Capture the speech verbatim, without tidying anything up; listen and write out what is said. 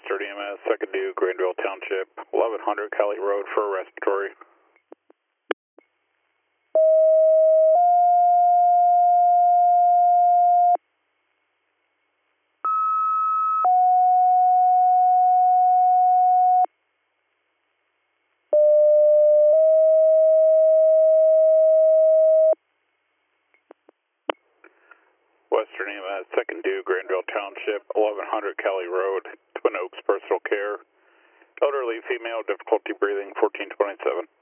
Western E M S, second due, Grandville Township, eleven hundred Cali Road for a respiratory. Western E M S, second due, Grandville Township, eleven hundred Cali Road, Twin Oaks Personal Care. Elderly female, difficulty breathing, fourteen twenty-seven.